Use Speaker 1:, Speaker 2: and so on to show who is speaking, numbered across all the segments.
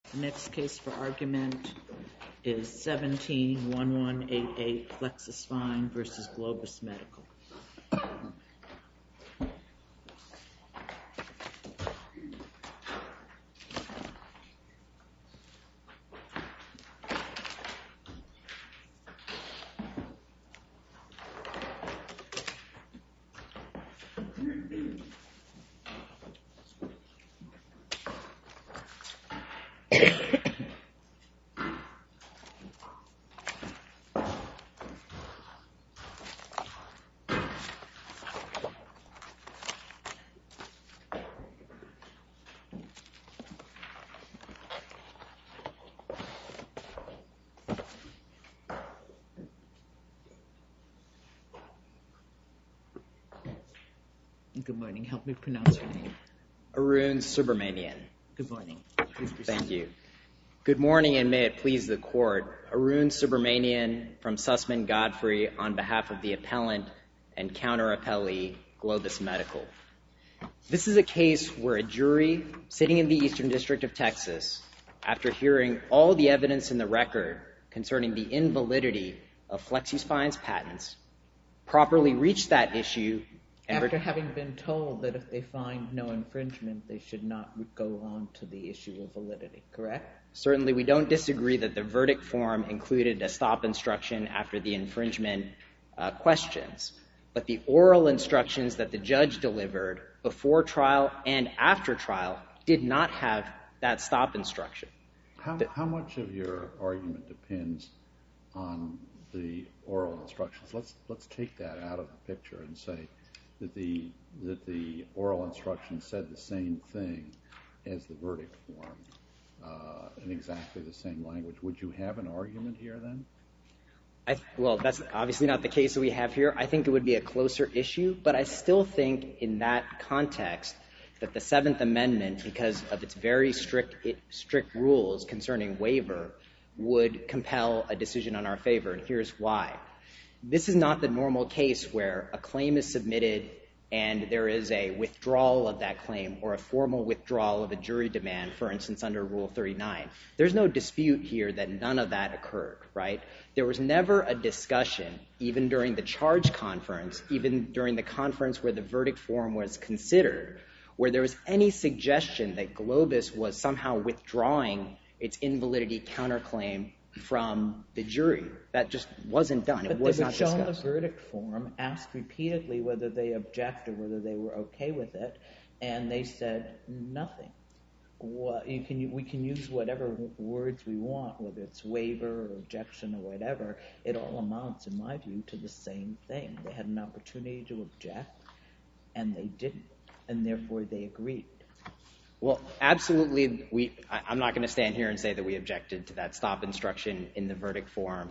Speaker 1: The next case for argument is 17-1188 Flexi-Spine v. Globus Medical. Good morning. Help me pronounce your name.
Speaker 2: Arun Subramanian.
Speaker 1: Good morning. Please proceed.
Speaker 2: Thank you. Good morning, and may it please the Court. Arun Subramanian from Sussman Godfrey on behalf of the appellant and counter-appellee Globus Medical. This is a case where a jury sitting in the Eastern District of Texas, after hearing all the evidence in the record concerning the invalidity of Flexi-Spine's patents, properly reached that issue.
Speaker 1: After having been told that if they find no infringement, they should not go on to the issue of validity, correct?
Speaker 2: Certainly, we don't disagree that the verdict form included a stop instruction after the infringement questions. But the oral instructions that the judge delivered before trial and after trial did not have that stop instruction.
Speaker 3: How much of your argument depends on the oral instructions? Let's take that out of the picture and say that the oral instruction said the same thing as the verdict form in exactly the same language. Would you have an argument here then?
Speaker 2: Well, that's obviously not the case that we have here. I think it would be a closer issue, but I still think in that context that the Seventh Amendment, because of its very strict rules concerning waiver, would compel a decision in our favor, and here's why. This is not the normal case where a claim is submitted and there is a withdrawal of that claim or a formal withdrawal of a jury demand, for instance, under Rule 39. There's no dispute here that none of that occurred, right? There was never a discussion, even during the charge conference, even during the conference where the verdict form was considered, where there was any suggestion that Globus was somehow withdrawing its invalidity counterclaim from the jury. That just wasn't done. It was not discussed.
Speaker 1: But they were shown the verdict form, asked repeatedly whether they object or whether they were okay with it, and they said nothing. We can use whatever words we want, whether it's waiver or objection or whatever. It all amounts, in my view, to the same thing. They had an opportunity to object, and they didn't, and therefore they agreed.
Speaker 2: Well, absolutely, I'm not going to stand here and say that we objected to that stop instruction in the verdict form.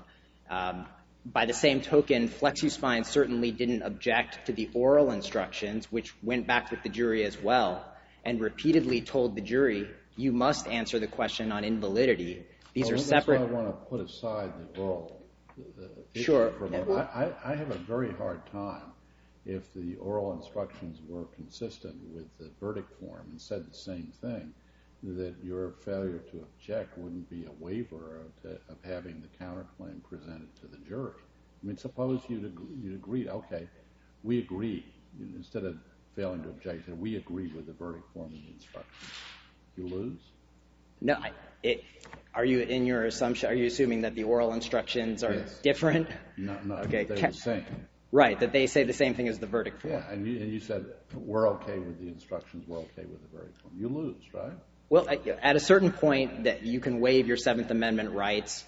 Speaker 2: By the same token, Flexi-Spine certainly didn't object to the oral instructions, which went back with the jury as well, and repeatedly told the jury, you must answer the question on invalidity. These are separate.
Speaker 3: That's why I want to put aside the oral issue.
Speaker 2: Sure.
Speaker 3: For a moment. I have a very hard time if the oral instructions were consistent with the verdict form and said the same thing, that your failure to object wouldn't be a waiver of having the counterclaim presented to the jury. I mean, suppose you'd agreed, okay, we agree. Instead of failing to object, we agree with the verdict form and the instructions. You lose?
Speaker 2: No. Are you, in your assumption, are you assuming that the oral instructions are different?
Speaker 3: No,
Speaker 2: okay.
Speaker 3: They're the same.
Speaker 2: Right, that they say the same thing as the verdict form.
Speaker 3: Yeah, and you said, we're okay with the instructions, we're okay with the verdict form. You lose, right?
Speaker 2: Well, at a certain point that you can waive your Seventh Amendment rights,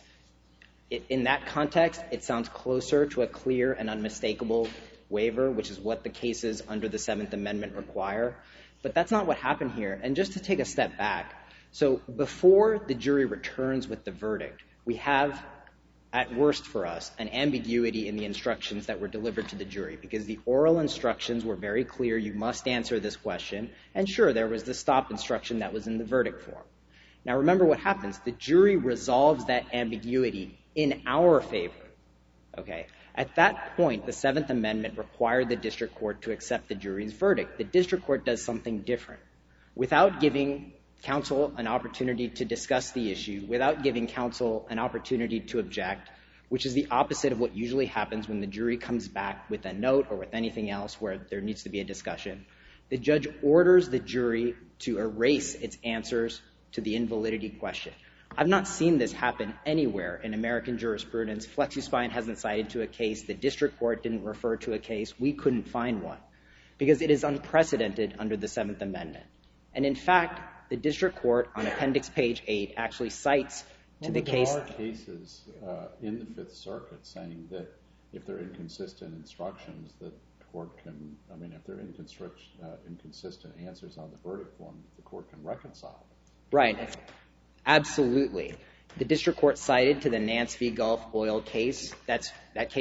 Speaker 2: in that context, it sounds closer to a clear and unmistakable waiver, which is what the cases under the Seventh Amendment require. But that's not what happened here. And just to take a step back, so before the jury returns with the verdict, we have, at worst for us, an ambiguity in the instructions that were delivered to the jury, because the oral instructions were very clear, you must answer this question, and sure, there was the stop instruction that was in the verdict form. Now remember what happens. The jury resolves that ambiguity in our favor. Okay? At that point, the Seventh Amendment required the district court to accept the jury's verdict. The district court does something different. Without giving counsel an opportunity to discuss the issue without giving counsel an opportunity to object, which is the opposite of what usually happens when the jury comes back with a note or with anything else where there needs to be a discussion. The judge orders the jury to erase its answers to the invalidity question. I've not seen this happen anywhere in American jurisprudence. FlexiSpine hasn't cited to a case. The district court didn't refer to a case. We couldn't find one because it is unprecedented under the Seventh Amendment. And in fact, the district court on appendix page 8 actually cites to the case.
Speaker 3: There are cases in the Fifth Circuit saying that if there are inconsistent instructions, that the court can, if there are inconsistent answers on the verdict form, the court can reconcile.
Speaker 2: Right. Absolutely. The district court cited to the Nance v. Gulf Oil case. That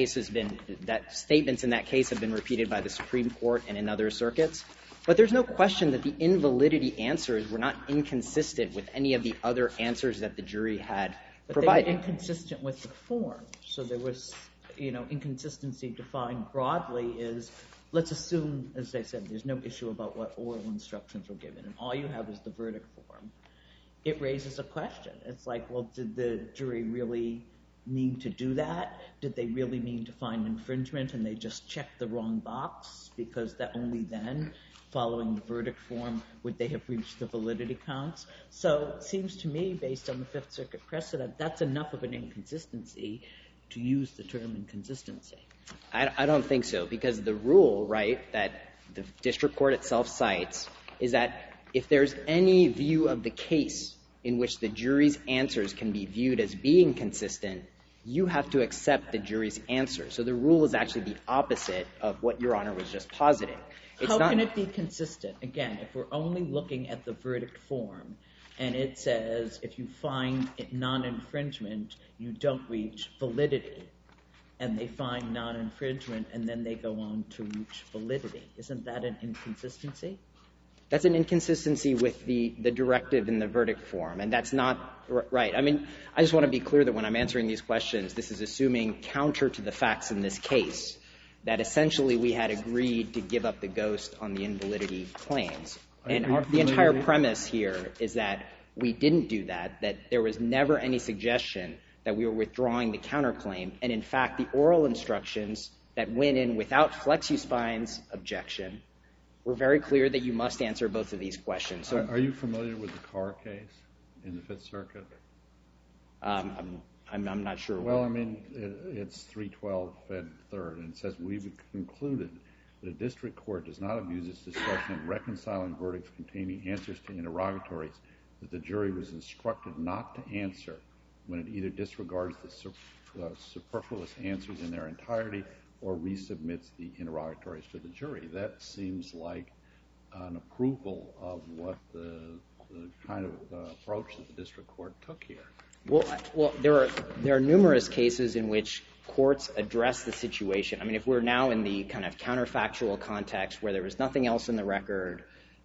Speaker 2: statements in that case have been repeated by the Supreme Court and in other circuits. But there's no question that the invalidity answers were not inconsistent with any of the other answers that the jury had provided.
Speaker 1: But they were inconsistent with the form. So there was, inconsistency defined broadly is, let's assume, as I said, there's no issue about what oral instructions were given, and all you have is the verdict form. It raises a question. It's like, well, did the jury really mean to do that? Did they really mean to find infringement and they just checked the wrong box? Because that only then, following the verdict form, would they have reached the validity counts? So it seems to me, based on the Fifth Circuit precedent, that's enough of an inconsistency to use the term inconsistency.
Speaker 2: I don't think so, because the rule, right, that the district court itself cites is that if there's any view of the case in which the jury's answers can be viewed as being consistent, you have to accept the jury's answer. So the rule is actually the opposite of what Your Honor was just positing.
Speaker 1: How can it be consistent? Again, if we're only looking at the verdict form, and it says if you find it non-infringement, you don't reach validity, and they find non-infringement, and then they go on to reach validity. Isn't that an inconsistency?
Speaker 2: That's an inconsistency with the directive in the verdict form, and that's not right. I just want to be clear that when I'm answering these questions, this is assuming counter to the facts in this case, that essentially we had agreed to give up the ghost on the invalidity claims. And the entire premise here is that we didn't do that there was never any suggestion that we were withdrawing the counterclaim, and in fact, the oral instructions that went in without FlexiSpine's objection were very clear that you must answer both of these questions. So,
Speaker 3: are you familiar with the Carr case in the Fifth Circuit?
Speaker 2: I'm not sure.
Speaker 3: Well, it's 312 Fed 3rd, and it says, we've concluded that a district court does not abuse its discretion in reconciling verdicts containing answers to interrogatories that the jury was instructed not to answer when it either disregards the superfluous answers in their entirety or resubmits the interrogatories to the jury. That seems like an approval of what the kind of approach that the district court took here.
Speaker 2: Well, there are numerous cases in which courts address the situation. If we're now in the kind of counterfactual context where there was nothing else in the record,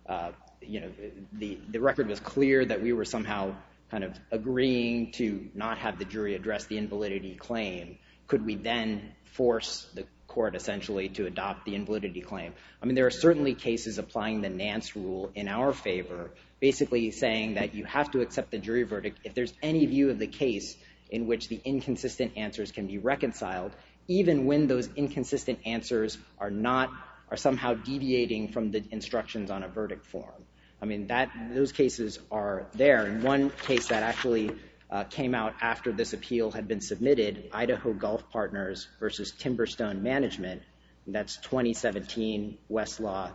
Speaker 2: the record was clear that we were somehow kind of agreeing to not have the jury address the invalidity claim, could we then force the court essentially to adopt the invalidity claim? There are certainly cases applying the Nance rule in our favor, basically saying that you have to accept the jury verdict if there's any view of the case in which the inconsistent answers can be reconciled, even when those inconsistent answers are somehow deviating from the instructions on a verdict form. Those cases are there. In one case that actually came out after this appeal had been submitted, Idaho Gulf Partners versus Timberstone Management, that's 2017 Westlaw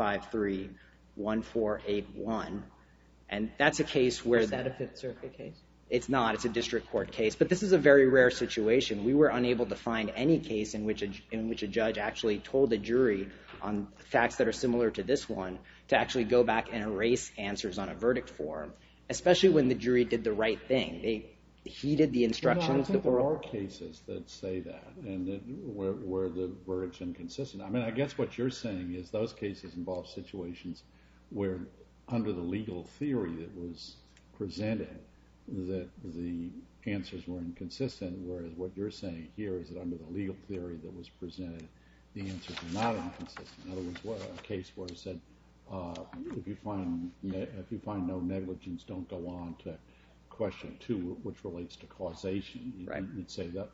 Speaker 2: 353-1481. And that's a case where...
Speaker 1: Is that a Fifth Circuit case?
Speaker 2: It's not. It's a district court case. But this is a very rare situation. We were unable to find any case in which a judge actually told a jury on facts that are similar to this one to actually go back and erase answers on a verdict form, especially when the jury did the right thing. They heeded the instructions.
Speaker 3: I think there are cases that say that, and where the verdict's inconsistent. I guess what you're saying is those cases involve situations where, under the legal theory that was presented, that the answers were inconsistent, whereas what you're saying here is that under the legal theory that was presented, the answers are not inconsistent. In other words, a case where it said if you find no negligence, don't go on to question 2, which relates to causation.
Speaker 2: Right.
Speaker 3: You'd say that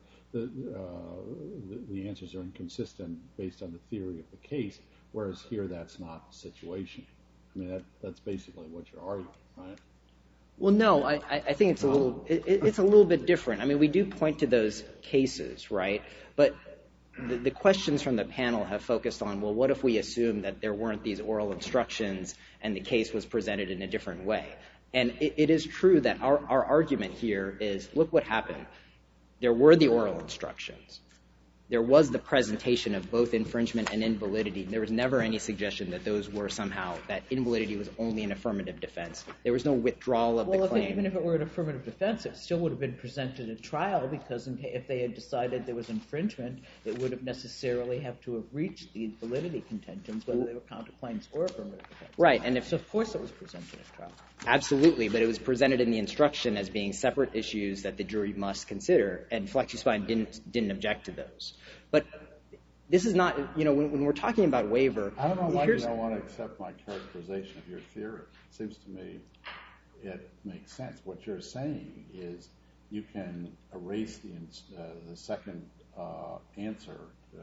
Speaker 3: the answers are inconsistent based on the theory of the case, whereas here that's not the situation. I mean, that's basically what you're arguing, right?
Speaker 2: Well, no, I think it's a little bit different. I mean, we do point to those cases, right? But the questions from the panel have focused on, well, what if we assume that there weren't these oral instructions and the case was presented in a different way? And it is true that our argument here is, look what happened. There were the oral instructions. There was the presentation of both infringement and invalidity. There was never any suggestion that those were somehow, that invalidity was only an affirmative defense. There was no withdrawal of the claim.
Speaker 1: Well, even if it were an affirmative defense, it still would have been presented at trial, because if they had decided there was infringement, it would have necessarily have to have reached the validity contentions, whether they were counterclaims or affirmative defense.
Speaker 2: Right.
Speaker 1: So of course it was presented at trial.
Speaker 2: Absolutely, but it was presented in the instruction as being separate issues that the jury must consider, and FlexiSpine didn't object to those. But this is not, when we're talking about waiver...
Speaker 3: I don't know why you don't want to accept my characterization of your theory. It seems to me it makes sense. What you're saying is you can erase the second answer,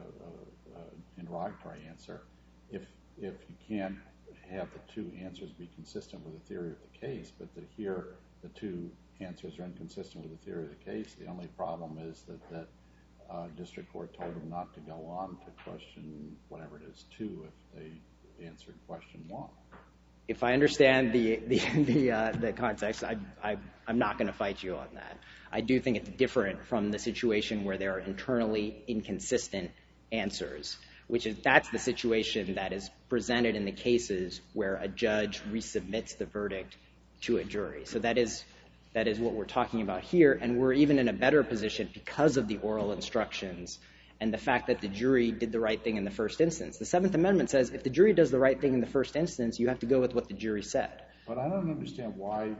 Speaker 3: interrogatory answer, if you can't have the 2 answers be consistent with the theory of the case, but that here the 2 answers are inconsistent with the theory of the case. The only problem is that district court told them not to go on to question whatever it is 2 if they answered question 1.
Speaker 2: If I understand the context, I'm not going to fight you on that. I do think it's different from the situation where there are internally inconsistent answers, that's the situation that is presented in the cases where a judge resubmits the verdict to a jury. So that is what we're talking about here, and we're even in a better position because of the oral instructions and the fact that the jury did the right thing in the first instance. The Seventh Amendment says if the jury does the right thing in the first instance, you have to go with what the jury said.
Speaker 3: But I don't understand why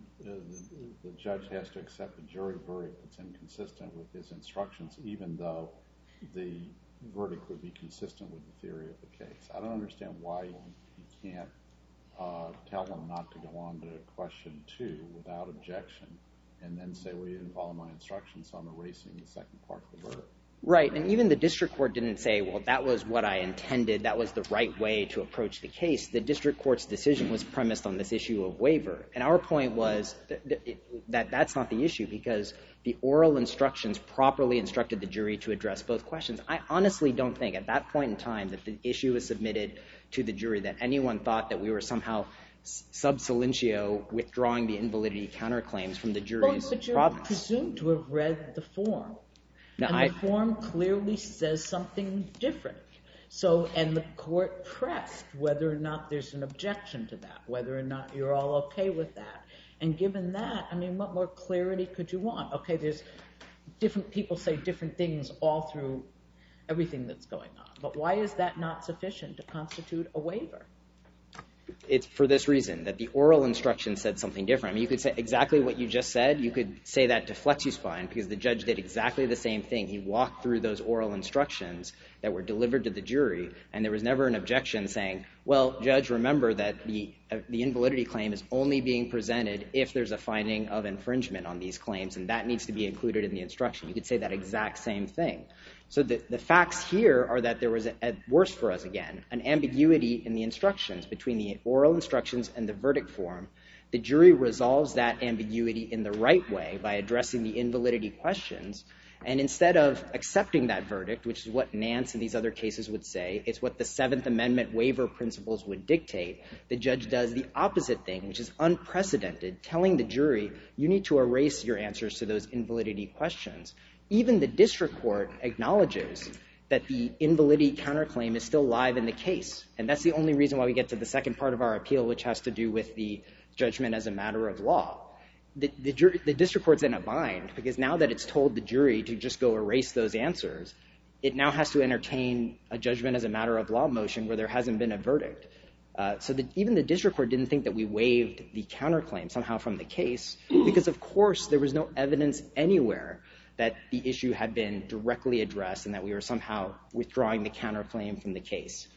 Speaker 3: the judge has to accept a jury verdict that's inconsistent with his instructions, even though the verdict would be consistent with the theory of the case. I don't understand why he can't tell them not to go on to question 2 without objection and then say, well, you didn't follow my instructions, so I'm erasing the second part of the verdict.
Speaker 2: Right, and even the district court didn't say, well, that was what I intended, that was the right way to approach the case. The district court's decision was premised on this issue of waiver. And our point was that that's not the issue, because the oral instructions properly instructed the jury to address both questions. I honestly don't think at that point in time that the issue was submitted to the jury that anyone thought that we were somehow sub silentio withdrawing the invalidity counterclaims from the jury's
Speaker 1: but you're
Speaker 2: province.
Speaker 1: presumed to have read the form. And the form clearly says something different. And the court pressed whether or not there's an objection to that, whether or not you're all okay with that. And given that, I mean, what more clarity could you want? Okay, there's different people say different things all through everything that's going on. But why is that not sufficient to constitute a waiver?
Speaker 2: It's for this reason, that the oral instruction said something different. I mean, you could say exactly what you just said. You could say that to FlexiSpine, because the judge did exactly the same thing. He walked through those oral instructions that were delivered to the jury, and there was never an objection saying, well, judge, remember that the invalidity claim is only being presented if there's a finding of infringement on these claims, and that needs to be included in the instruction. You could say that exact same thing. So the facts here are that there was, at worst for us again, an ambiguity in the instructions between the oral instructions and the verdict form. The jury resolves that ambiguity in the right way by addressing the invalidity questions, and instead of accepting that verdict, which is what Nance and these other cases would say, it's what the Seventh Amendment waiver principles would dictate, the judge does the opposite thing, which is unprecedented, telling the jury, you need to erase your answers to those invalidity questions. Even the district court acknowledges that the invalidity counterclaim is still live in the case. And that's the only reason why we get to the second part of our appeal, which has to do with the judgment as a matter of law. The district court's in a bind, because now that it's told the jury to just go erase those answers, it now has to entertain a judgment as a matter of law motion where there hasn't been a verdict. So that even the district court didn't think that we waived the counterclaim somehow from the case, because of course there was no evidence anywhere that the issue had been directly addressed and that we were somehow withdrawing the counterclaim from the case.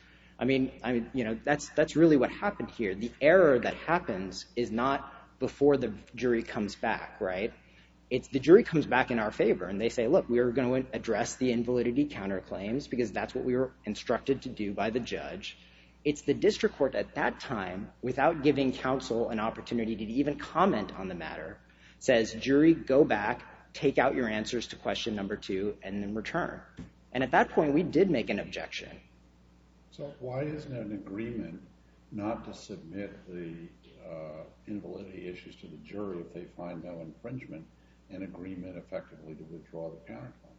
Speaker 2: I mean, that's really what happened here. The error that happens is not before the jury comes back, right? It's the jury comes back in our favor, and they say, look, we are going to address the invalidity counterclaims because that's what we were instructed to do by the judge. It's the district court at that time, without giving counsel an opportunity to even comment on the matter, says, jury, go back, take out your answers to question number 2, and then return. And at that point, we did make an objection.
Speaker 3: So why isn't an agreement not to submit the invalidity issues to the jury if they find no infringement, an agreement effectively to withdraw the counterclaim?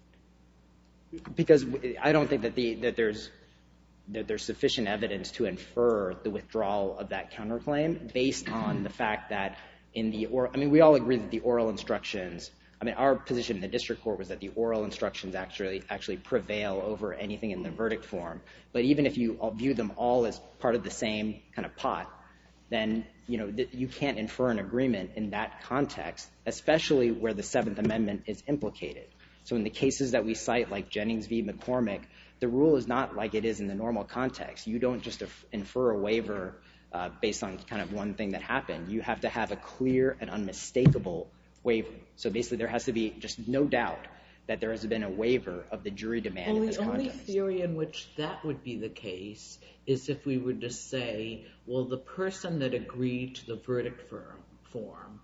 Speaker 2: Because I don't think that there's sufficient evidence to infer the withdrawal of that counterclaim based on the fact that we all agree that the oral instructions, our position in the district court was that the oral instructions actually prevail over anything in the verdict form. But even if you view them all as part of the same kind of pot, then you can't infer an agreement in that context, especially where the Seventh Amendment is implicated. So in the cases that we cite, like Jennings v. McCormick, the rule is not like it is in the normal context. You don't just infer a waiver based on kind of one thing that happened. You have to have a clear and unmistakable waiver. So basically there has to be just no doubt that there has been a waiver of the jury demand in this context.
Speaker 1: The only theory in which that would be the case is if we were to say, well, the person that agreed to the verdict form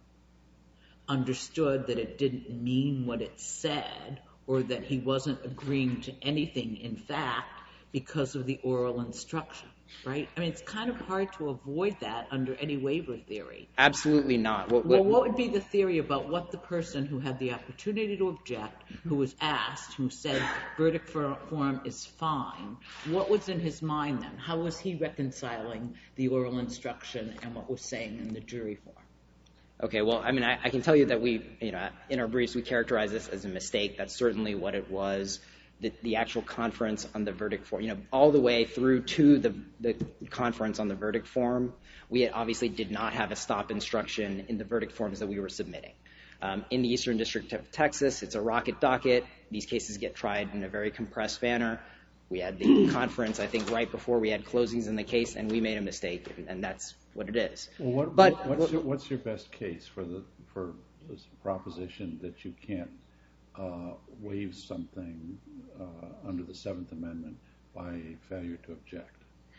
Speaker 1: understood that it didn't mean what it said, or that he wasn't agreeing to anything in fact because of the oral instruction, right? It's kind of hard to avoid that under any waiver theory.
Speaker 2: Absolutely not.
Speaker 1: Well, what would be the theory about what the person who had the opportunity to object, who was asked, who said verdict form is fine, what was in his mind then? How was he reconciling the oral instruction and what was saying in the jury form?
Speaker 2: Okay, well, I can tell you that we, in our briefs, we characterize this as a mistake. That's certainly what it was. The actual conference on the verdict form, all the way through to the conference on the verdict form, we obviously did not have a stop instruction in the verdict forms that we were submitting. In the Eastern District of Texas, it's a rocket docket. These cases get tried in a very compressed manner. We had the conference, I think, right before we had closings in the case, and we made a mistake, and that's what it is.
Speaker 3: Well, what's your best case for this proposition that you can't waive something under the Seventh Amendment by failure to object?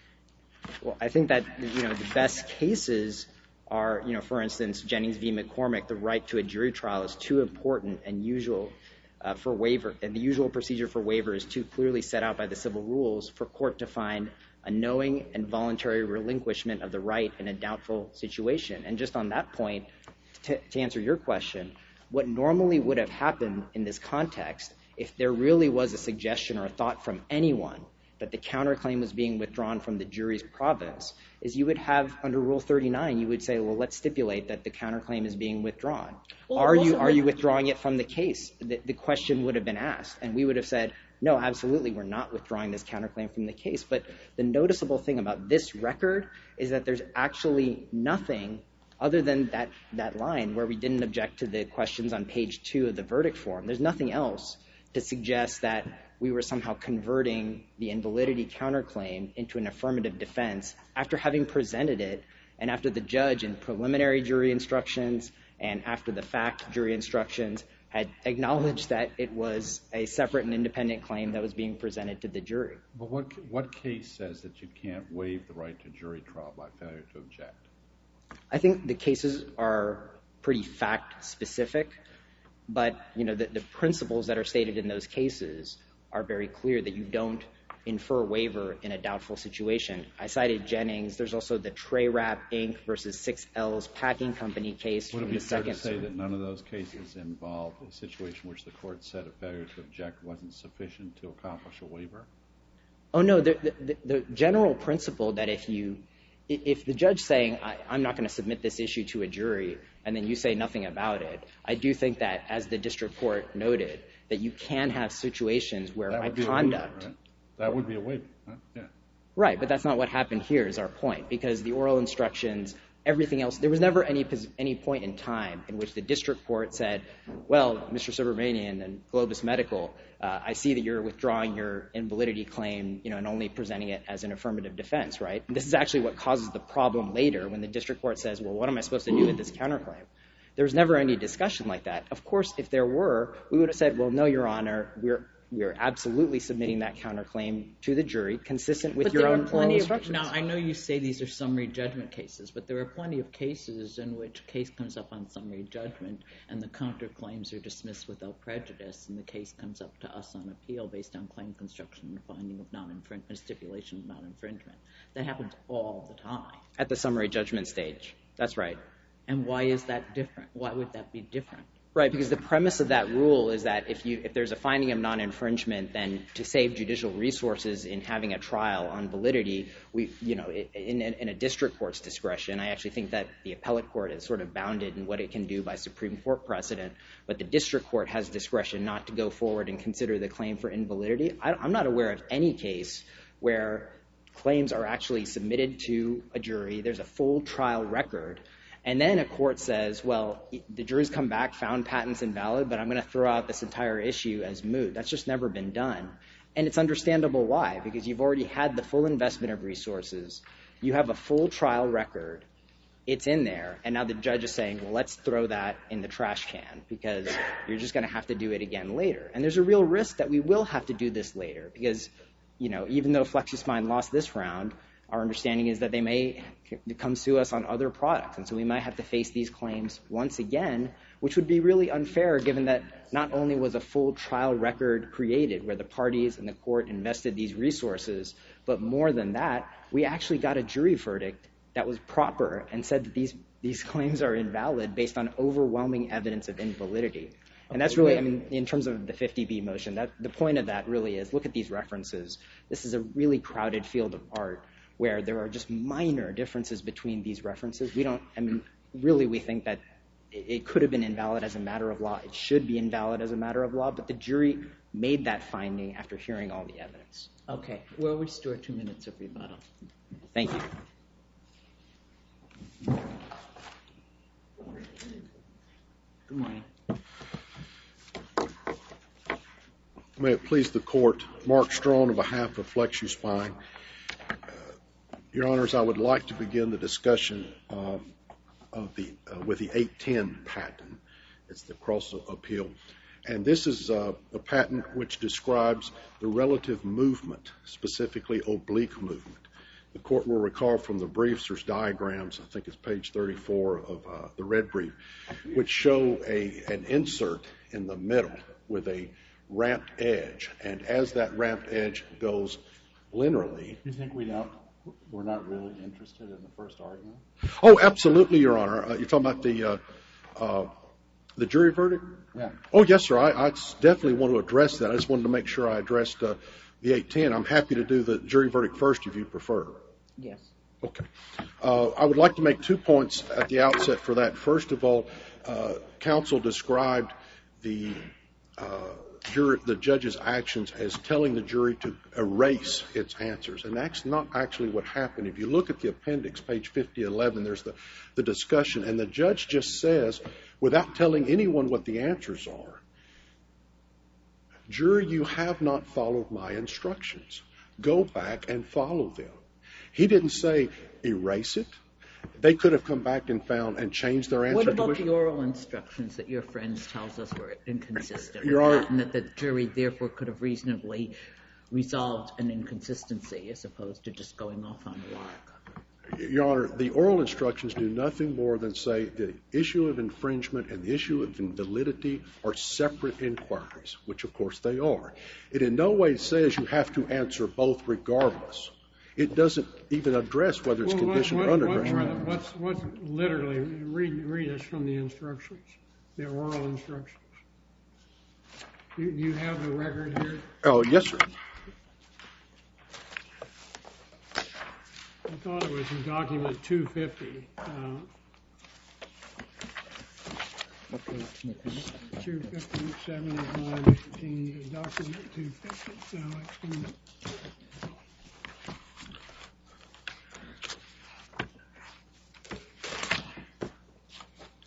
Speaker 2: Well, I think that the best cases are, for instance, Jennings v. McCormick, the right to a jury trial is too important and usual for waiver, and the usual procedure for waiver is too clearly set out by the civil rules for court to find a knowing and voluntary relinquishment of the right in a doubtful situation. And just on that point, to answer your question, what normally would have happened in this context, if there really was a suggestion or a thought from anyone that the counterclaim was being withdrawn from the jury's province, is you would have, under Rule 39, you would say, well, let's stipulate that the counterclaim is being withdrawn. Well, are you withdrawing it from the case? The question would have been asked, and we would have said, no, absolutely, we're not withdrawing this counterclaim from the case. But the noticeable thing about this record is that there's actually nothing other than that line where we didn't object to the questions on page 2 of the verdict form. There's nothing else to suggest that we were somehow converting the invalidity counterclaim into an affirmative defense after having presented it and after the judge in preliminary jury instructions and after the fact jury instructions had acknowledged that it was a separate and independent claim that was being presented to the jury.
Speaker 3: But what case says that you can't waive the right to jury trial by failure to object?
Speaker 2: I think the cases are pretty fact-specific, but the principles that are stated in those cases are very clear that you don't infer waiver in a doubtful situation. I cited Jennings. There's also the Tray Wrap Inc. versus 6L's Packing Company case from the second.
Speaker 3: Would it be fair to say that none of those cases involve a situation which the court said a failure to object wasn't sufficient to accomplish a waiver?
Speaker 2: Oh, no. The general principle that if the judge saying, I'm not going to submit this issue to a jury, and then you say nothing about it, I do think that, as the district court noted, that you can have situations where by conduct...
Speaker 3: That would be a waiver, right? Yeah.
Speaker 2: Right, but that's not what happened here is our point, because the oral instructions everything else. There was never any point in time in which the district court said, well, Mr. Subramanian and Globus Medical, I see that you're withdrawing your invalidity claim, and only presenting it as an affirmative defense, right? And this is actually what causes the problem later when the district court says, well, what am I supposed to do with this counterclaim? There was never any discussion like that. Of course, if there were, we would have said, well, no, Your Honor, we're absolutely submitting that counterclaim to the jury, consistent with your own oral instructions.
Speaker 1: Now, I know you say these are summary judgment cases, but there are plenty of cases in which a case comes up on summary judgment and the counterclaims are dismissed without prejudice, and the case comes up to us on appeal based on claim construction and finding of non-infringement, stipulation of non-infringement. That happens all the time.
Speaker 2: At the summary judgment stage. That's right.
Speaker 1: And why is that different? Why would that be different?
Speaker 2: Right, because the premise of that rule is that if there's a finding of non-infringement, then to save judicial resources in having a trial on validity, in a district court's discretion, I actually think that the appellate court is sort of bounded in what it can do by Supreme Court precedent, but the district court has discretion not to go forward and consider the claim for invalidity. I'm not aware of any case where claims are actually submitted to a jury, there's a full trial record, and then a court says, well, the jury's come back, found patents invalid, but I'm going to throw out this entire issue as moot. That's just never been done. And it's understandable why, because you've already had the full investment of resources, you have a full trial record, it's in there, and now the judge is saying, well, let's throw that in the trash can, because you're just going to have to do it again later. And there's a real risk that we will have to do this later, because even though FlexiSpine lost this round, our understanding is that they may come sue us on other products, and so we might have to face these claims once again, which would be really unfair given that not only was a full trial record created where the parties and the court invested these resources, but more than that, we actually got a jury verdict that was proper and said that these claims are invalid based on overwhelming evidence of invalidity. And that's really, in terms of the 50B motion, the point of that really is, look at these references. This is a really crowded field of art where there are just minor differences between these references. Really we think that it could have been invalid as a matter of law. It should be invalid as a matter of law, but the jury made that finding after hearing all the evidence.
Speaker 1: Okay, we'll restore 2 minutes of rebuttal.
Speaker 2: Thank you.
Speaker 1: Good morning.
Speaker 4: May it please the court, Mark Strachan on behalf of FlexiSpine. Your Honors, I would like to begin the discussion with the 810 patent. It's the cross appeal. And this is a patent which describes the relative movement, specifically oblique movement. The court will recall from the briefs, there's diagrams, I think it's page 34 of the red brief, which show an insert in the middle with a ramped edge. And as that ramped edge goes linearly...
Speaker 3: Do you think we're not really interested in the first argument?
Speaker 4: Oh, absolutely, Your Honor. You're talking about the jury verdict?
Speaker 3: Yeah.
Speaker 4: Oh, yes, sir. I definitely want to address that. I just wanted to make sure I addressed the 810. I'm happy to do the jury verdict first if you prefer.
Speaker 1: Yes.
Speaker 4: Okay. I would like to make 2 points at the outset for that. First of all, counsel described the judge's actions as telling the jury to erase its answers. And that's not actually what happened. If you look at the appendix, page 5011, there's the discussion. And the judge just says, without telling anyone what the answers are, jury, you have not followed my instructions. Go back and follow them. He didn't say erase it. They could have come back and found and changed their answer.
Speaker 1: What about the oral instructions that your friends tells us were inconsistent?
Speaker 4: Your Honor,
Speaker 1: and that the jury therefore could have reasonably resolved an inconsistency as opposed to just going off on a lark.
Speaker 4: Your Honor, the oral instructions do nothing more than say the issue of infringement and the issue of invalidity are separate inquiries, which of course they are. It in no way says you have to answer both regardless. It doesn't even address whether it's conditioned or unconditioned.
Speaker 5: What's literally, read us from the instructions, the oral instructions. You have the record here?
Speaker 4: Oh, yes, sir.
Speaker 5: I thought it was in document 250. 257 is line 18, document 250. So it's in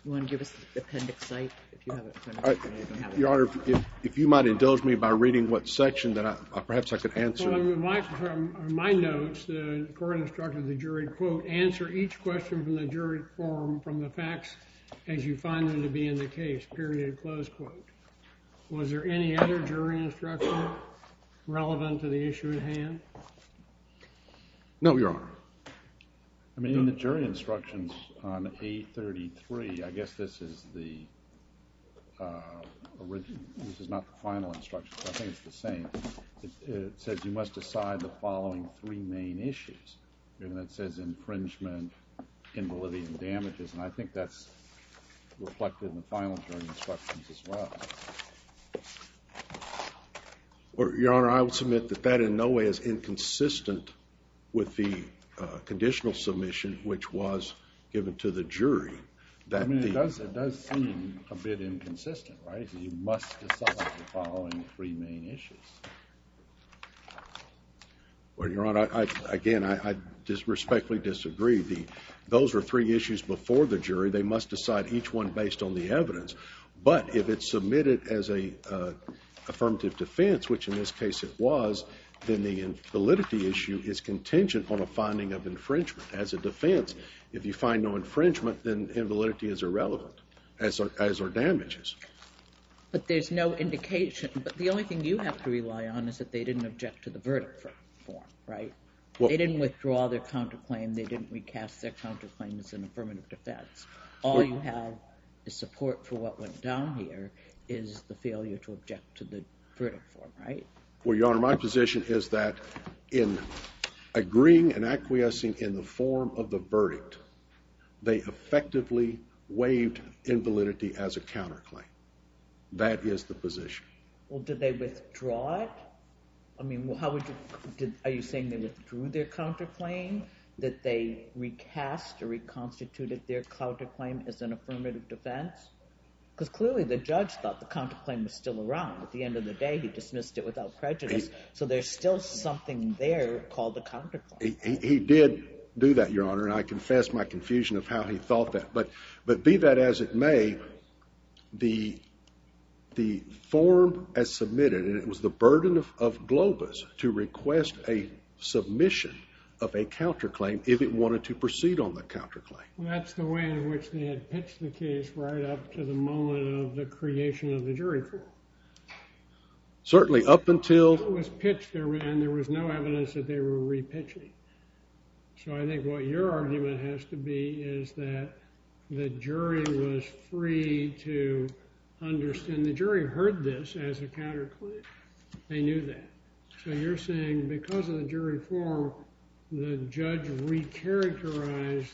Speaker 1: You want to give us the appendix site if you have it in front of you? You don't have it.
Speaker 4: Your Honor, if you might indulge me by reading what section that perhaps I could answer.
Speaker 5: Well, from my notes, the court instructed the jury, quote, answer each question from the jury form from the facts as you find them to be in the case, period, close quote. Was there any other jury instruction relevant to the issue at hand?
Speaker 4: No, Your Honor.
Speaker 3: I mean, in the jury instructions on A33, I guess this is the original. This is not the final instruction, but I think it's the same. It says you must decide the following three main issues. And it says infringement, invalidity, and damages, and I think that's reflected in the final jury instructions as well.
Speaker 4: Your Honor, I would submit that in no way is inconsistent with the conditional submission which was given to the jury.
Speaker 3: I mean, it does seem a bit inconsistent, right? You must decide the following three main issues.
Speaker 4: Well, Your Honor, I just respectfully disagree. Those are three issues before the jury. They must decide each one based on the evidence. But if it's submitted as a affirmative defense, which in this case it was, then the invalidity issue is contingent on a finding of infringement. As a defense, if you find no infringement, then invalidity is irrelevant, as are damages.
Speaker 1: But there's no indication. But the only thing you have to rely on is that they didn't object to the verdict form, right? Well, they didn't withdraw their counterclaim. They didn't recast their counterclaim as an affirmative defense. All you have is support for what went down here is the failure to object to the verdict form, right?
Speaker 4: Well, Your Honor, my position is that in agreeing and acquiescing in the form of the verdict, they effectively waived invalidity as a counterclaim. That is the position.
Speaker 1: Well, did they withdraw it? I mean, are you saying they withdrew their counterclaim, that they recast or reconstituted their counterclaim as an affirmative defense? Because clearly the judge thought the counterclaim was still around. At the end of the day, he dismissed it without prejudice. So there's still something there called a counterclaim.
Speaker 4: He did do that, Your Honor, and I confess my confusion of how he thought that. But be that as it may, the form as submitted, and it was the burden of Globus to request a submission of a counterclaim if it wanted to proceed on the counterclaim.
Speaker 5: Well, that's the way in which they had pitched the case right up to the moment of the creation of the jury form.
Speaker 4: Certainly, up until...
Speaker 5: It was pitched there, and there was no evidence that they were repitching. So I think what your argument has to be is that the jury was free to understand. The jury heard this as a counterclaim. They knew that. So you're saying because of the jury form, the judge recharacterized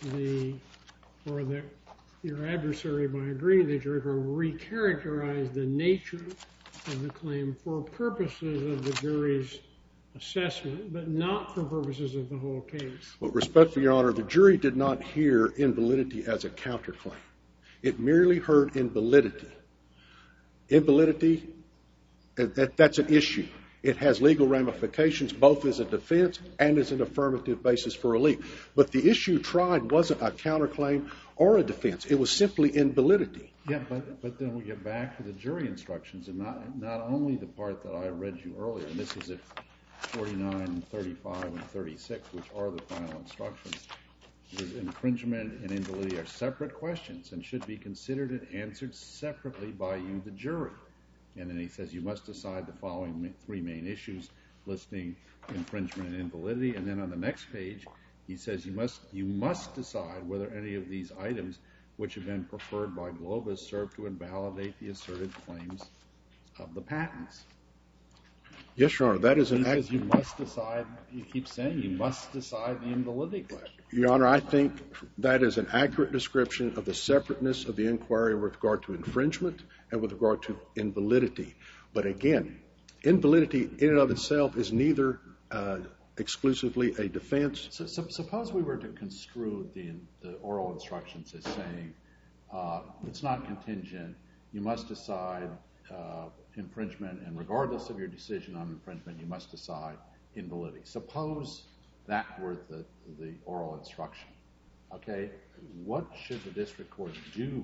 Speaker 5: your adversary by agreeing to the jury form, recharacterized the nature of the claim for purposes of the jury's assessment, but not for purposes of the whole case.
Speaker 4: Well, respectfully, Your Honor, the jury did not hear invalidity as a counterclaim. It merely heard invalidity. Invalidity, that's an issue. It has legal ramifications both as a defense and as an affirmative basis for relief. But the issue tried wasn't a counterclaim or a defense. It was simply invalidity.
Speaker 3: Yeah, but then we get back to the jury instructions, and not only the part that I read you earlier, and this is at 49, 35, and 36, which are the final instructions. Infringement and invalidity are separate questions and should be considered and answered separately by you, the jury. And then he says you must decide the following three main issues, listing infringement and invalidity. And then on the next page, he says you must decide whether any of these items which have been preferred by Globus serve to invalidate the asserted claims of the patents.
Speaker 4: Yes, Your Honor, that is an...
Speaker 3: He says you must decide, you keep saying you must decide the invalidity question.
Speaker 4: Your Honor, I think that is an accurate description of the separateness of the inquiry with regard to infringement and with regard to invalidity. But again, invalidity in and of itself is neither exclusively a defense.
Speaker 3: So suppose we were to construe the oral instructions as saying it's not contingent, you must decide infringement, and regardless of your decision on infringement, you must decide invalidity. Suppose that were the oral instruction. Okay, what should the district court do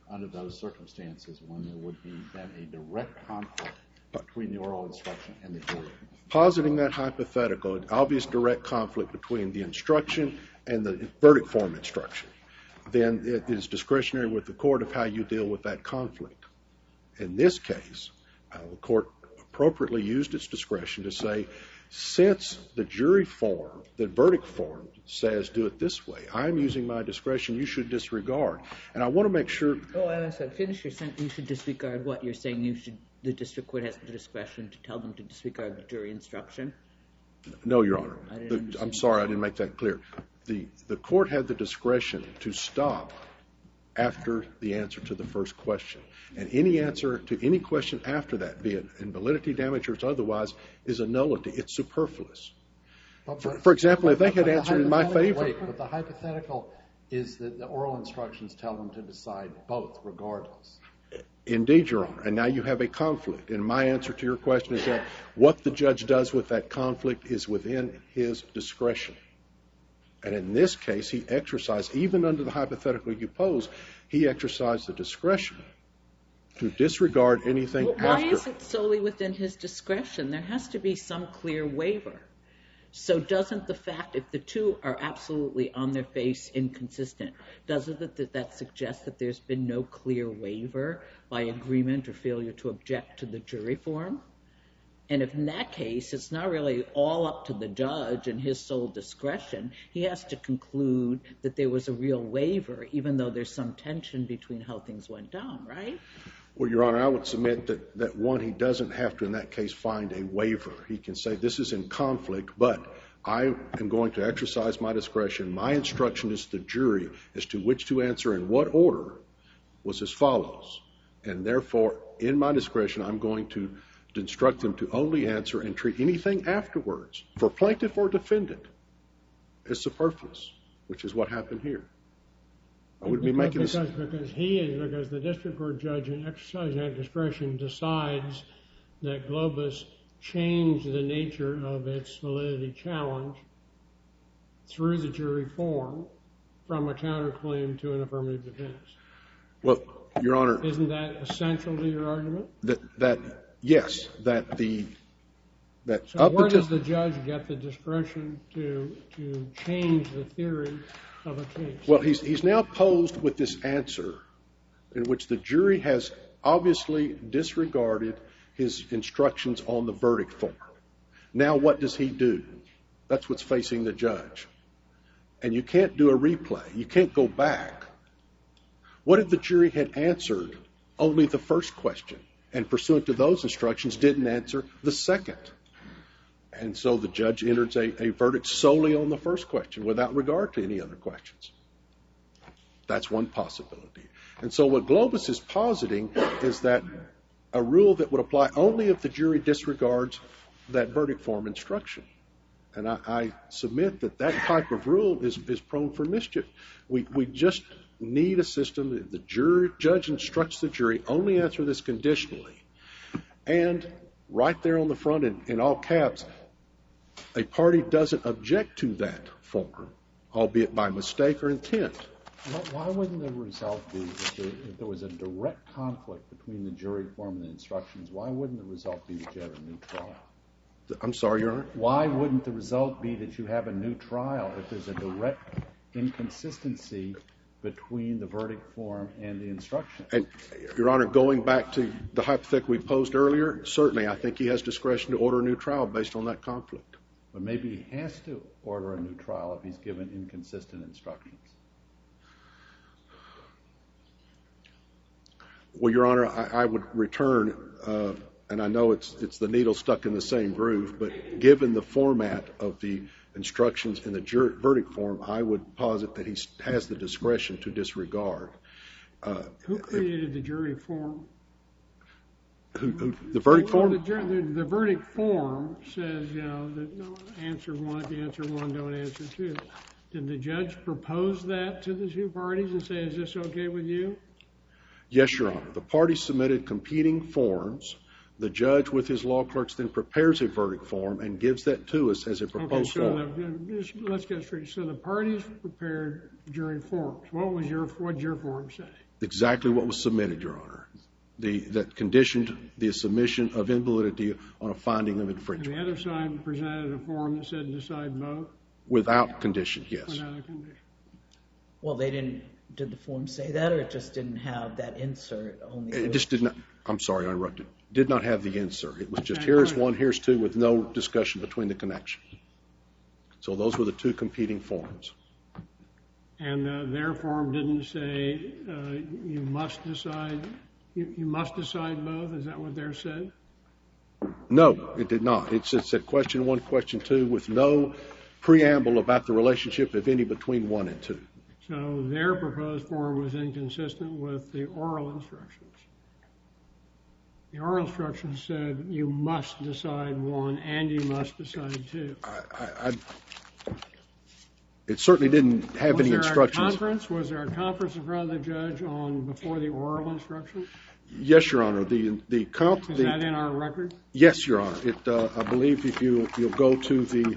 Speaker 3: under those circumstances when there would be then a direct conflict between the oral instruction and the jury?
Speaker 4: Positing that hypothetical, an obvious direct conflict between the instruction and the verdict form instruction, then it is discretionary with the court of how you deal with that conflict. In this case, the court appropriately used its discretion to say, since the jury form, the verdict form, says do it this way, I'm using my discretion, you should disregard. And I want to make sure...
Speaker 1: Oh, I said, finish your sentence. You should disregard what you're saying. The district court has the discretion to tell them to disregard the jury instruction?
Speaker 4: No, Your Honor.
Speaker 1: I'm
Speaker 4: sorry, I didn't make that clear. The court had the discretion to stop after the answer to the first question. And any answer to any question after that, be it invalidity, damage, or otherwise, is a nullity. It's superfluous. For example, if they had answered in my favor...
Speaker 3: Wait, but the hypothetical is that the oral instructions tell them to decide both, regardless.
Speaker 4: Indeed, Your Honor. And now you have a conflict. And my answer to your question is that what the judge does with that conflict is within his discretion. And in this case, he exercised, even under the hypothetical you pose, he exercised the discretion to disregard anything after.
Speaker 1: Why is it solely within his discretion? There has to be some clear waiver. So doesn't the fact, if the two are absolutely on their face inconsistent, doesn't that suggest that there's been no clear waiver by agreement or failure to object to the jury form? And if in that case, it's not really all up to the judge and his sole discretion, he has to conclude that there was a real waiver, even though there's some tension between how things went down, right?
Speaker 4: Well, Your Honor, I would submit that one, he doesn't have to, in that case, find a waiver. He can say, this is in conflict, but I am going to exercise my discretion. My instruction is to the jury as to which to answer in what order was as follows. And therefore, in my discretion, I'm going to instruct them to only answer and treat anything afterwards, for plaintiff or defendant, as superfluous, which is what happened here. I wouldn't be making this...
Speaker 5: Because the district court judge, in exercising that discretion, decides that Globus changed the nature of its validity challenge through the jury form from a counterclaim to an affirmative defense.
Speaker 4: Well, Your Honor...
Speaker 5: Isn't that essential to your argument?
Speaker 4: Yes,
Speaker 5: So where does the judge get the discretion to change the theory of a case?
Speaker 4: Well, he's now posed with this answer in which the jury has obviously disregarded his instructions on the verdict form. Now what does he do? That's what's facing the judge. And you can't do a replay. You can't go back. What if the jury had answered only the first question and pursuant to those instructions didn't answer the second? And so the judge enters a verdict solely on the first question without regard to any other questions. That's one possibility. And so what Globus is positing is that a rule that would apply only if the jury disregards that verdict form instruction. And I submit that type of rule is prone for mischief. We just need a system that the judge instructs the jury, only answer this conditionally. And right there on the front in all caps, a party doesn't object to that form, albeit by mistake or intent.
Speaker 3: Why wouldn't the result be, if there was a direct conflict between the jury form and the instructions, why wouldn't the result be that you have a new trial?
Speaker 4: I'm sorry, Your Honor?
Speaker 3: Why wouldn't the result be that you have a new trial if there's a direct inconsistency between the verdict form and the instruction?
Speaker 4: And, Your Honor, going back to the hypothetical we posed earlier, certainly I think he has discretion to order a new trial based on that conflict.
Speaker 3: But maybe he has to order a new trial if he's given inconsistent instructions.
Speaker 4: Well, Your Honor, I would return, and I know it's the needle stuck in the same groove, but given the format of the instructions in the verdict form, I would posit that he has the discretion to disregard.
Speaker 5: Who created the jury form?
Speaker 4: The verdict form?
Speaker 5: The verdict form says, that answer one, if you answer one, don't answer two. Did the judge propose that to the two parties and say, is this okay with you?
Speaker 4: Yes, Your Honor. The parties submitted competing forms. The judge, with his law clerks, then prepares a verdict form and gives that to us as a proposed form.
Speaker 5: Let's get straight. So the parties prepared jury forms. What did your form say?
Speaker 4: exactly what was submitted, Your Honor. That conditioned the submission of invalidity on a finding of infringement.
Speaker 5: And the other side presented a form that said decide both?
Speaker 4: Without condition, yes.
Speaker 5: Without a condition.
Speaker 1: Well, did the form say that, or it just didn't have that insert?
Speaker 4: It just did not. I'm sorry, I interrupted. Did not have the insert. It was just here's one, here's two, with no discussion between the connections. So those were the two competing forms.
Speaker 5: And their form didn't say you must decide both? Is that what theirs said?
Speaker 4: No, it did not. It said question 1, question 2, with no preamble about the relationship, if any, between 1 and 2.
Speaker 5: So their proposed form was inconsistent with the oral instructions. The oral instructions said you must decide 1 and you must decide 2.
Speaker 4: It certainly didn't have any instructions.
Speaker 5: Was there a conference in front of the judge before the oral instructions?
Speaker 4: Yes, Your Honor.
Speaker 5: Is that in our record?
Speaker 4: Yes, Your Honor. I believe if you'll go to the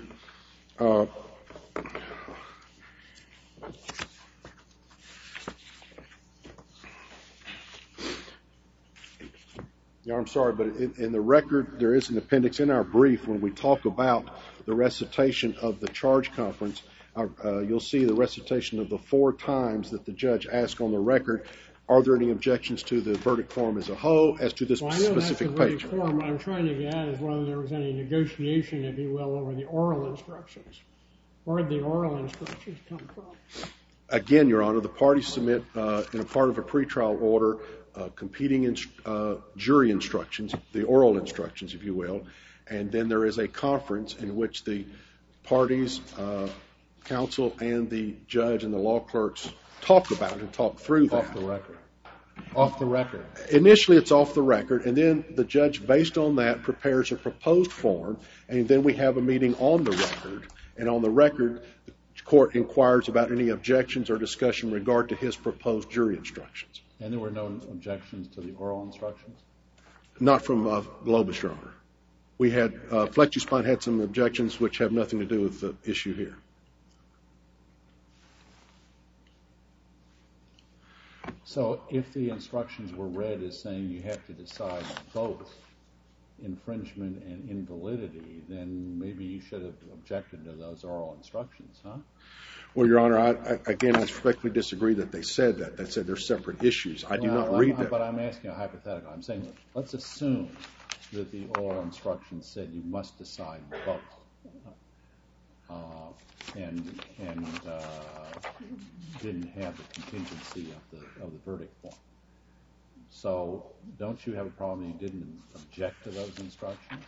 Speaker 4: I'm sorry, but in the record there is an appendix in our brief when we talk about the recitation of the charge conference. You'll see the recitation of the 4 times that the judge asked on the record, are there any objections to the verdict form as a whole, as to this specific page?
Speaker 5: I know that's the verdict form. What I'm trying to get at is whether there was any negotiation, if you will, over the oral instructions. Where did the oral instructions come from?
Speaker 4: Again, Your Honor, the parties submit in a part of a pretrial order competing jury instructions, the oral instructions, if you will, and then there is a conference in which the parties, counsel, and the judge and the law clerks talk about it and talk through that.
Speaker 3: Off the record. Off the record.
Speaker 4: Initially, it's off the record, and then the judge, based on that, prepares a proposed form, and then we have a meeting on the record, and on the record, the court inquires about any objections or discussion in regard to his proposed jury instructions.
Speaker 3: And there were no objections to the oral instructions?
Speaker 4: Not from Globus, Your Honor. We had, FlexiSpine had some objections which have nothing to do with the issue here.
Speaker 3: So if the instructions were read as saying you have to decide both infringement and invalidity, then maybe you should have objected to those oral instructions, huh?
Speaker 4: Well, Your Honor, I respectfully disagree that they said that. They said they're separate issues. I do not read that.
Speaker 3: But I'm asking a hypothetical. I'm saying let's assume that the oral instructions said you must decide both. And didn't have the contingency of the verdict form. So don't you have a problem that you didn't object to those instructions?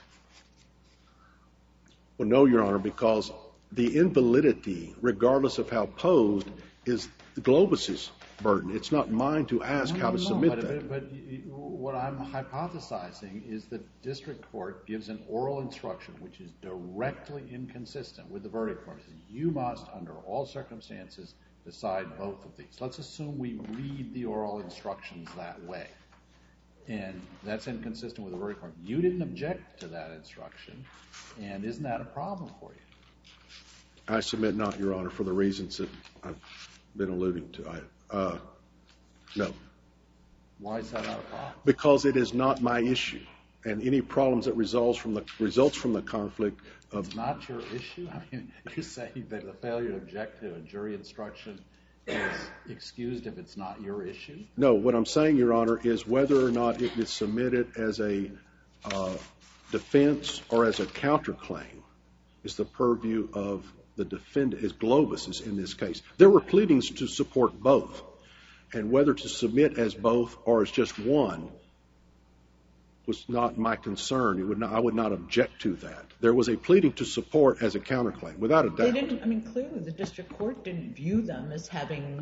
Speaker 4: Well, no, Your Honor, because the invalidity, regardless of how posed, is the Globus's burden. It's not mine to ask how to submit that.
Speaker 3: But what I'm hypothesizing is that district court gives an oral instruction which is directly inconsistent with the verdict form. You must, under all circumstances, decide both of these. Let's assume we read the oral instructions that way. And that's inconsistent with the verdict form. You didn't object to that instruction, and isn't that a problem for you?
Speaker 4: I submit not, Your Honor, for the reasons that I've been alluding to. No.
Speaker 3: Why is that not a problem?
Speaker 4: Because it is not my issue. And any problems that results from the conflict of...
Speaker 3: It's not your issue? I mean, you're saying that the failure to object to a jury instruction is excused if it's not your issue?
Speaker 4: No, what I'm saying, Your Honor, is whether or not it is submitted as a defense or as a counterclaim is the purview of the defendant, is Globus's in this case. There were pleadings to support both. And whether to submit as both or as just one was not my concern. I would not object to that. There was a pleading to support as a counterclaim, without a doubt.
Speaker 1: Clearly the district court didn't view them as having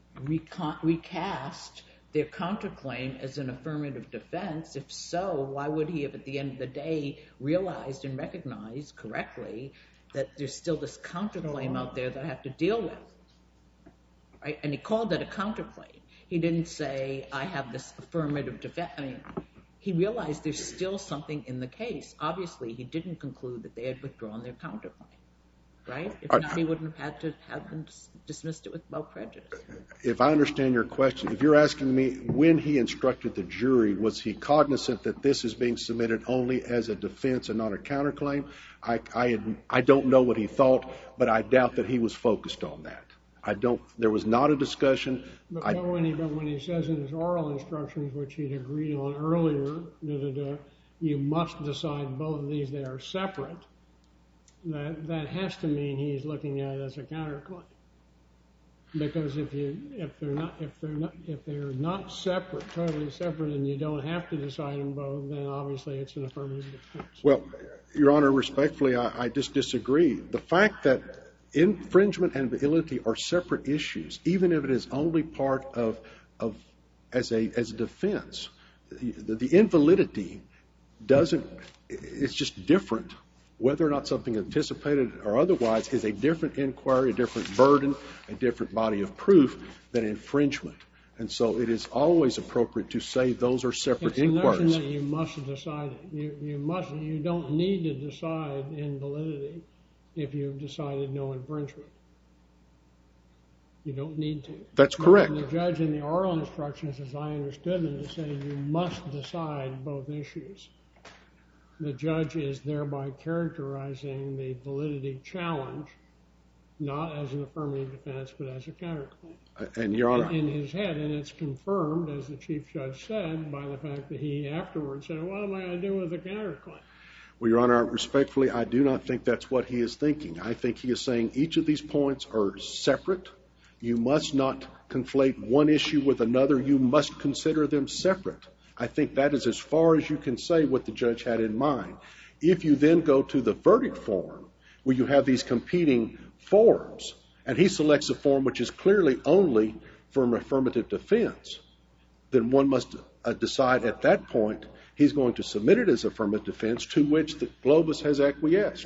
Speaker 1: recast their counterclaim as an affirmative defense. If so, why would he have, at the end of the day, realized and recognized correctly that there's still this counterclaim out there that I have to deal with? Right? And he called it a counterclaim. He didn't say, I have this affirmative defense. I mean, he realized there's still something in the case. Obviously, he didn't conclude that they had withdrawn their counterclaim. right? If not, he wouldn't have had to have them dismissed it without prejudice.
Speaker 4: If I understand your question, if you're asking me when he instructed the jury, was he cognizant that this is being submitted only as a defense and not a counterclaim? I don't know what he thought, but I doubt that he was focused on that. There was not a discussion.
Speaker 5: But when he says in his oral instructions, which he'd agreed on earlier, you must decide both of these, they are separate, that has to mean he's looking at it as a counterclaim. Because if they're not separate, totally separate, and you don't have to decide them both, then obviously it's an affirmative defense.
Speaker 4: Well, Your Honor, respectfully, I just disagree. The fact that infringement and validity are separate issues, even if it is only part of as a defense, the invalidity it's just different. Whether or not something anticipated or otherwise is a different inquiry, a different burden, a different body of proof than infringement. And so it is always appropriate to say those are separate inquiries.
Speaker 5: It's the notion that you must decide it. You don't need to decide invalidity if you've decided no infringement. You don't need to.
Speaker 4: That's correct.
Speaker 5: And the judge in the oral instructions, as I understood them, to say you must decide both issues. The judge is thereby characterizing the validity challenge not as an affirmative defense, but as a counterclaim.
Speaker 4: And, Your Honor,
Speaker 5: in his head, and it's confirmed, as the Chief Judge said, by the fact that he afterwards said, what am I going to do with the counterclaim?
Speaker 4: Well, Your Honor, respectfully, I do not think that's what he is thinking. I think he is saying each of these points are separate. You must not conflate one issue with another. You must consider them separate. I think that is as far as you can say what the judge had in mind. If you then go to the verdict form, where you have these competing forms, and he selects a form which is clearly only for an affirmative defense, then one must decide at that point he's going to submit it as affirmative defense, to which the Globus has acquiesced.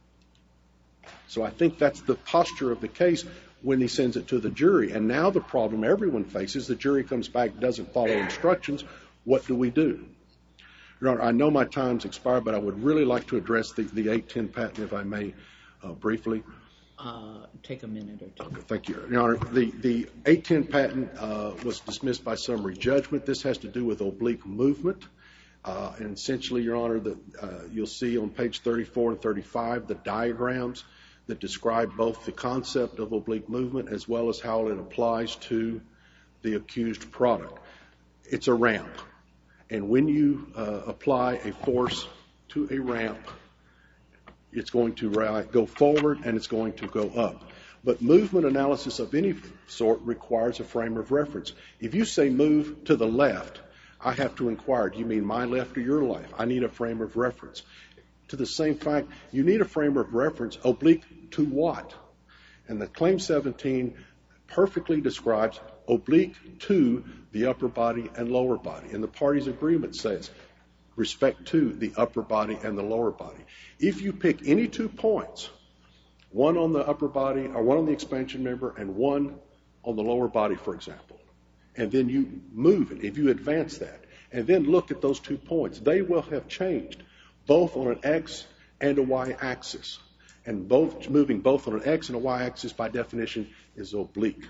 Speaker 4: So I think that's the posture of the case when he sends it to the jury. And now the problem everyone faces, the jury comes back, doesn't follow instructions. What do we do? Your Honor, I know my time's expired, but I would really like to address the 810 patent, if I may, briefly.
Speaker 1: Take a minute or two.
Speaker 4: Thank you, Your Honor. The 810 patent was dismissed by summary judgment. This has to do with oblique movement. And essentially, Your Honor, you'll see on page 34 and 35 the diagrams that describe both the concept of oblique movement as well as how it applies to the accused product. It's a ramp. And when you apply a force to a ramp, it's going to go forward and it's going to go up. But movement analysis of any sort requires a frame of reference. If you say move to the left, I have to inquire, do you mean my left or your left? I need a frame of reference. To the same fact, you need a frame of reference oblique to what? And the Claim 17 perfectly describes oblique to the upper body and lower body. And the parties' agreement says respect to the upper body and the lower body. If you pick any 2 points, one on the upper body or one on the expansion member and one on the lower body, for example, and then you move it, if you advance that, and then look at those 2 points, they will have changed both on an X and a Y axis. And moving both on an X and a Y axis, by definition, is oblique.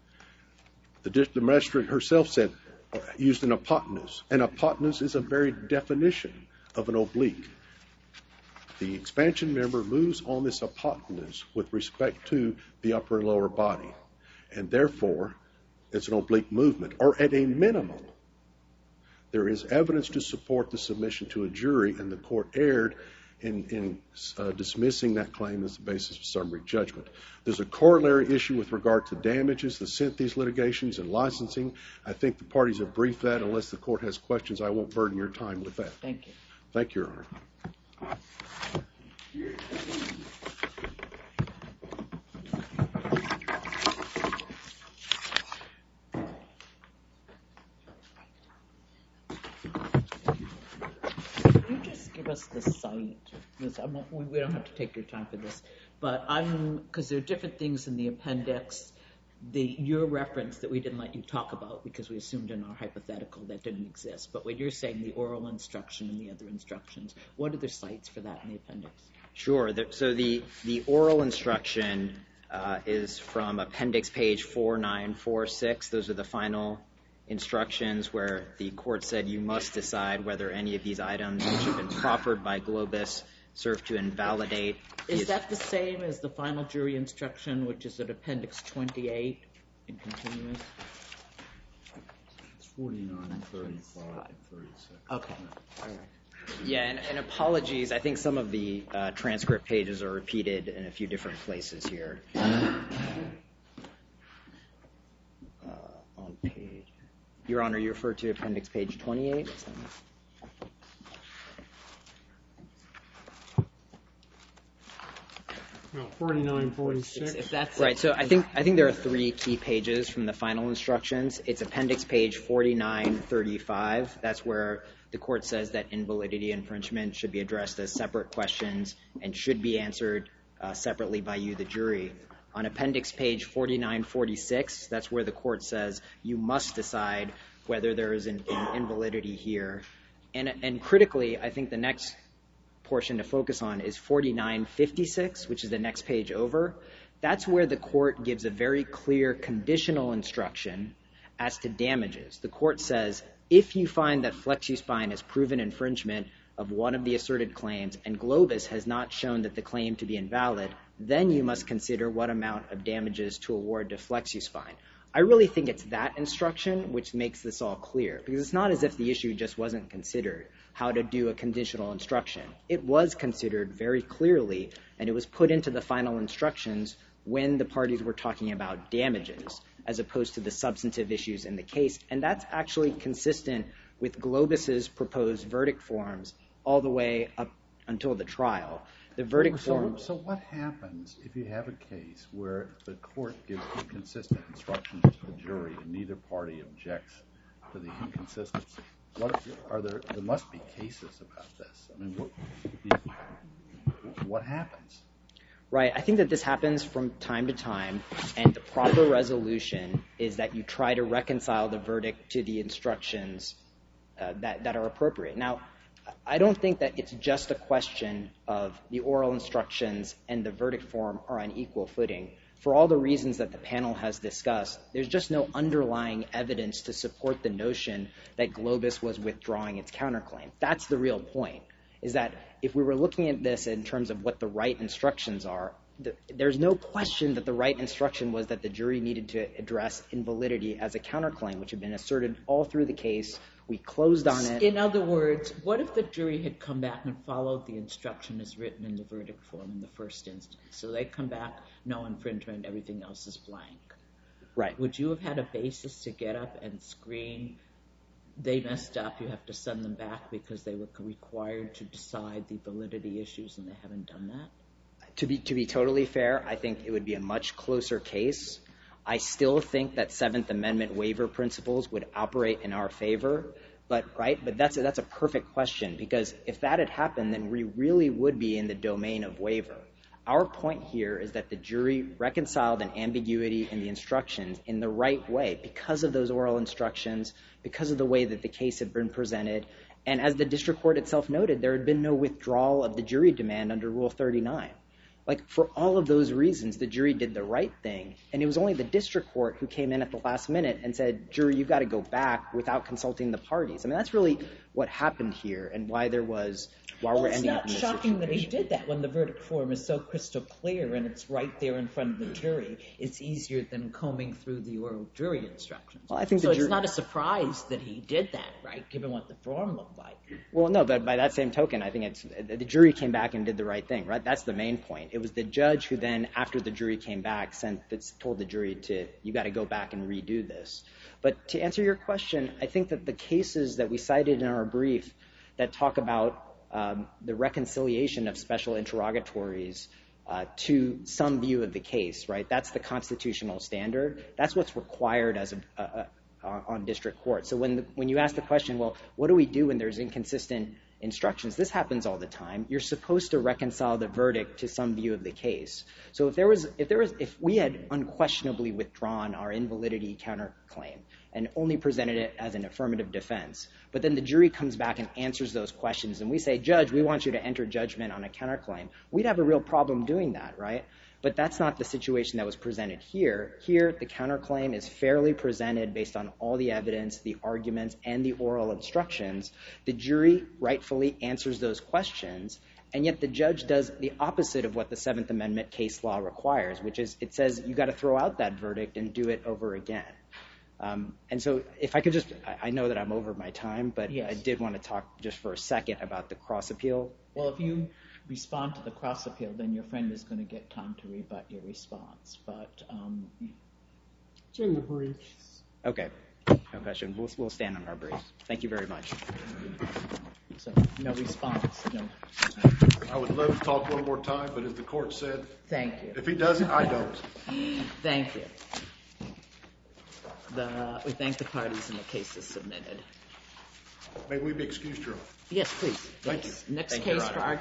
Speaker 4: The magistrate herself said, used an hypotenuse. An hypotenuse is a very definition of an oblique. The expansion member moves on this hypotenuse with respect to the upper and lower body. And therefore, it's an oblique movement. Or at a minimum, there is evidence to support the submission to a jury, and the court erred in dismissing that claim as the basis of summary judgment. There's a corollary issue with regard to damages, the Synthes litigations, and licensing. I think the parties have briefed that. Unless the court has questions, I won't burden your time with that.
Speaker 1: Thank you.
Speaker 4: Thank you, Your Honor.
Speaker 1: Can you just give us the site? We don't have to take your time for this, but because there are different things in the appendix. Your reference that we didn't let you talk about because we assumed in our hypothetical that didn't exist. But when you're saying the oral instruction and the other instructions, what are the sites for that in the appendix?
Speaker 2: Sure. So the oral instruction is from appendix page 4946. Those are the final instructions where the court said you must decide whether any of these items which have been proffered by Globus serve to invalidate.
Speaker 1: Is that the same as the final jury instruction, which is at appendix 28 in continuous?
Speaker 3: It's 49, 35, and 36.
Speaker 1: Okay. All right.
Speaker 2: Yeah, and apologies. I think some of the transcript pages are repeated in a few different places here. On page, Your Honor, you referred to appendix page 28.
Speaker 5: Well, 49, 46.
Speaker 1: If that's
Speaker 2: Right. So I think there are three key pages from the final instructions. It's appendix page 4935. That's where the court says that invalidity infringement should be addressed as separate questions and should be answered separately by you, the jury. On appendix page 4946, that's where the court says you must decide whether there is an invalidity here. And critically, I think the next portion to focus on is 4956, which is the next page over. That's where the court gives a very clear conditional instruction as to damages. The court says, if you find that FlexiSpine has proven infringement of one of the asserted claims and Globus has not shown that the claim to be invalid, then you must consider what amount of damages to award to FlexiSpine. I really think it's that instruction which makes this all clear, because it's not as if the issue just wasn't considered how to do a conditional instruction. It was considered very clearly, and it was put into the final instructions when the parties were talking about damages, as opposed to the substantive issues in the case. And that's actually consistent with Globus's proposed verdict forms all the way up until the trial. The verdict form.
Speaker 3: So what happens if you have a case where the court gives inconsistent instructions to the jury and neither party objects to the inconsistency? There must be cases about this. I mean, what happens?
Speaker 2: Right. I think that this happens from time to time, and the proper resolution is that you try to reconcile the verdict to the instructions that are appropriate. Now, I don't think that it's just a question of the oral instructions and the verdict form are on equal footing. For all the reasons that the panel has discussed, there's just no underlying evidence to support the notion that Globus was withdrawing its counterclaim. That's the real point, is that if we were looking at this in terms of what the right instructions are, there's no question that the right instruction was that the jury needed to address invalidity as a counterclaim, which had been asserted all through the case. We closed on it.
Speaker 1: In other words, what if the jury had come back and followed the instruction as written in the verdict form in the first instance? So they come back, no infringement, everything else is blank.
Speaker 2: Right.
Speaker 1: Would you have had a basis to get up and scream, they messed up, you have to send them back because they were required to decide the validity issues and they haven't done that?
Speaker 2: To be totally fair, I think it would be a much closer case. I still think that Seventh Amendment waiver principles would operate in our favor, but that's a perfect question, because if that had happened, then we really would be in the domain of waiver. Our point here is that the jury reconciled an ambiguity in the instructions in the right way because of those oral instructions, because of the way that the case had been presented, and as the district court itself noted, there had been no withdrawal of the jury demand under Rule 39. Like, for all of those reasons, the jury did the right thing, and it was only the district court who came in at the last minute and said, jury, you've got to go back without consulting the parties. I mean, that's really what happened here and why we're ending up in this situation.
Speaker 1: It's not shocking that he did that when the verdict form is so crystal clear and it's right there in front of the jury. It's easier than combing through the oral jury instructions.
Speaker 2: Well, I think
Speaker 1: so it's not a surprise that he did that, right, given what the form looked like.
Speaker 2: Well, no, but by that same token, I think the jury came back and did the right thing, right? That's the main point. It was the judge who then, after the jury came back, told the jury you got to go back and redo this. But to answer your question, I think that the cases that we cited in our brief that talk about the reconciliation of special interrogatories to some view of the case, right? That's the constitutional standard. That's what's required on district court. So when you ask the question, well, what do we do when there's inconsistent instructions? This happens all the time. You're supposed to reconcile the verdict to some view of the case. So if we had unquestionably withdrawn our invalidity counterclaim and only presented it as an affirmative defense. But then the jury comes back and answers those questions, and we say, Judge, we want you to enter judgment on a counterclaim. We'd have a real problem doing that, right? But that's not the situation that was presented here. Here, the counterclaim is fairly presented based on all the evidence, the arguments, and the oral instructions. The jury rightfully answers those questions, and yet the judge does the opposite of what the Seventh Amendment case law requires, which is it says you got to throw out that verdict and do it over again. And so if I could just, I know that I'm over my time, but yes. I did want to talk just for a second about the cross appeal.
Speaker 1: Well, if you respond to the cross appeal, then your friend is going to get time to rebut your response. But
Speaker 5: it's in the briefs.
Speaker 2: Okay. No question. We'll stand on our briefs. Thank you very much.
Speaker 1: So no response. No.
Speaker 4: I would love to talk one more time, but as the court said,
Speaker 1: thank you.
Speaker 4: If he doesn't, I don't.
Speaker 1: Thank you. We thank the parties and the case is submitted.
Speaker 4: May we be excused, Your Honor?
Speaker 1: Yes, please.
Speaker 4: Thank you.
Speaker 1: Next
Speaker 2: Thank
Speaker 1: case
Speaker 2: you,
Speaker 1: for our